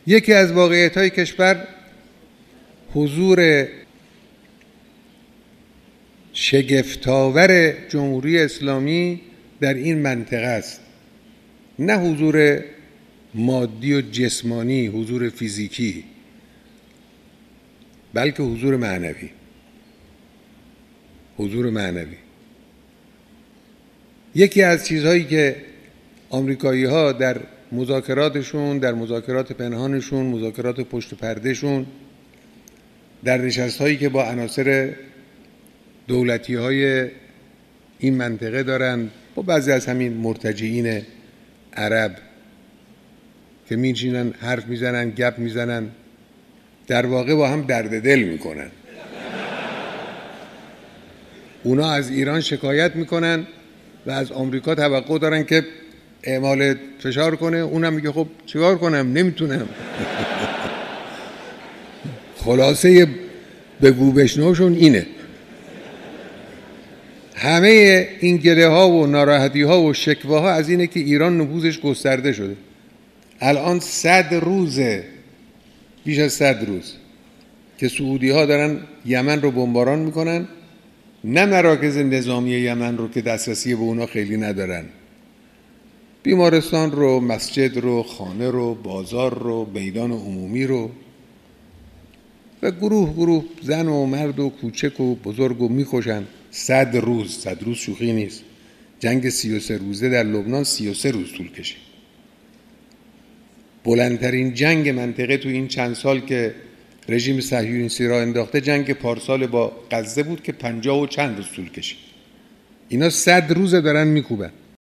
یکی از واقعیت‌های کشور حضور شگفت‌آور جمهوری اسلامی در این منطقه است، نه حضور مادی و جسمانی، حضور فیزیکی، بلکه حضور معنوی. حضور معنوی. یکی از چیزهایی که آمریکایی‌ها در مذاکراتشون، در مذاکرات پنهانشون، مذاکرات پشت پردهشون، در نشست‌هایی که با عناصر دولتی‌های این منطقه دارن، با بعضی از همین مرتجعین عرب که می‌نشینن حرف میزنن، گپ میزنن، در واقع با هم درد دل میکنن. اونا از ایران شکایت میکنن و از آمریکا توقع دارن که اعمال فشار کنه، اونم میگه خب چیکار کنم، نمیتونم. خلاصه بگو بشنوشون اینه. همه این گله ها و ناراحتی ها و شکوه ها از اینه که ایران نفوذش گسترده شده. الان 100 روزه، بیش از 100 روز که سعودی ها دارن یمن رو بمباران میکنن، نه مراکز نظامی یمن رو که دسترسی به اونا خیلی ندارن، بیمارستان رو، مسجد رو، خانه رو، بازار رو، میدان عمومی رو، و گروه گروه زن و مرد و کوچک و بزرگ رو میکشن. 100 روز، 100 روز شوخی نیست. جنگ 33 روزه در لبنان 33 روز طول کشید. بلندترین جنگ منطقه تو این چند سال که رژیم صهیونیستی را انداخته جنگ پارسال با غزه بود که 50 و چند روز طول کشید. اینا 100 روز دارن میکوبن.